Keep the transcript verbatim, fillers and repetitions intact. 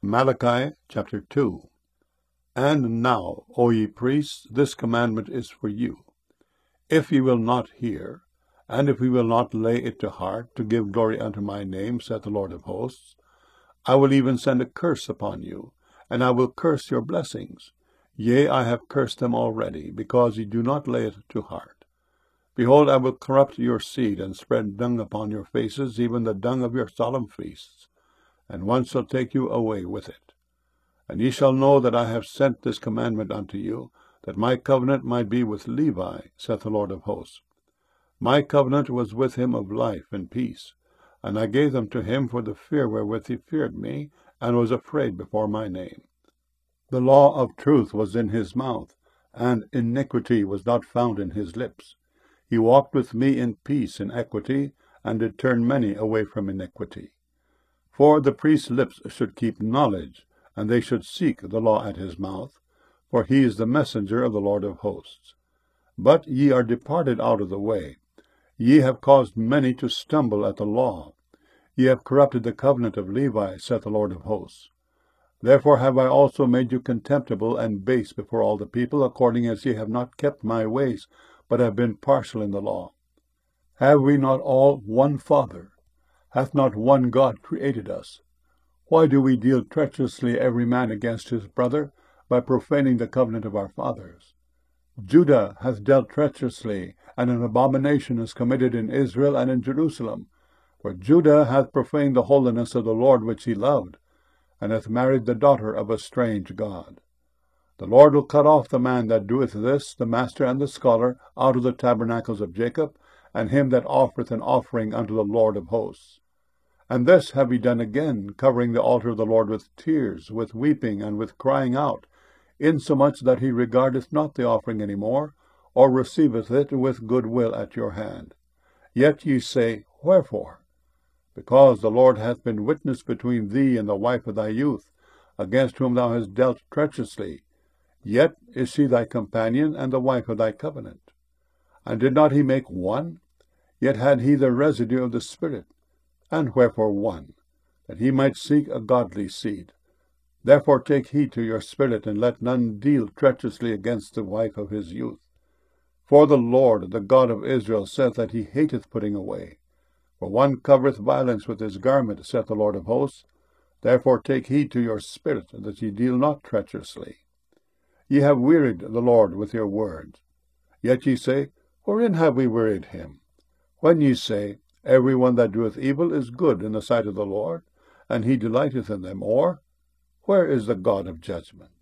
Malachi chapter two. And now, O ye priests, this commandment is for you. If ye will not hear, and if ye will not lay it to heart, to give glory unto my name, saith the Lord of hosts, I will even send a curse upon you, and I will curse your blessings. Yea, I have cursed them already, because ye do not lay it to heart. Behold, I will corrupt your seed, and spread dung upon your faces, even the dung of your solemn feasts, and one shall take you away with it. And ye shall know that I have sent this commandment unto you, that my covenant might be with Levi, saith the Lord of hosts. My covenant was with him of life and peace, and I gave them to him for the fear wherewith he feared me, and was afraid before my name. The law of truth was in his mouth, and iniquity was not found in his lips. He walked with me in peace and equity, and did turn many away from iniquity. For the priest's lips should keep knowledge, and they should seek the law at his mouth, for he is the messenger of the Lord of hosts. But ye are departed out of the way. Ye have caused many to stumble at the law. Ye have corrupted the covenant of Levi, saith the Lord of hosts. Therefore have I also made you contemptible and base before all the people, according as ye have not kept my ways, but have been partial in the law. Have we not all one Father? Hath not one God created us? Why do we deal treacherously every man against his brother, by profaning the covenant of our fathers? Judah hath dealt treacherously, and an abomination is committed in Israel and in Jerusalem. For Judah hath profaned the holiness of the Lord which he loved, and hath married the daughter of a strange god. The Lord will cut off the man that doeth this, the master and the scholar, out of the tabernacles of Jacob, and him that offereth an offering unto the Lord of hosts. And this have ye done again, covering the altar of the Lord with tears, with weeping, and with crying out, insomuch that he regardeth not the offering any more, or receiveth it with good will at your hand. Yet ye say, Wherefore? Because the Lord hath been witness between thee and the wife of thy youth, against whom thou hast dealt treacherously. Yet is she thy companion, and the wife of thy covenant. And did not he make one? Yet had he the residue of the Spirit. And wherefore one? That he might seek a godly seed. Therefore take heed to your spirit, and let none deal treacherously against the wife of his youth. For the Lord, the God of Israel, saith that he hateth putting away. For one covereth violence with his garment, saith the Lord of hosts. Therefore take heed to your spirit, that ye deal not treacherously. Ye have wearied the Lord with your words. Yet ye say, Wherein have we wearied him? When ye say, Every one that doeth evil is good in the sight of the Lord, and he delighteth in them. Or, where is the God of judgment?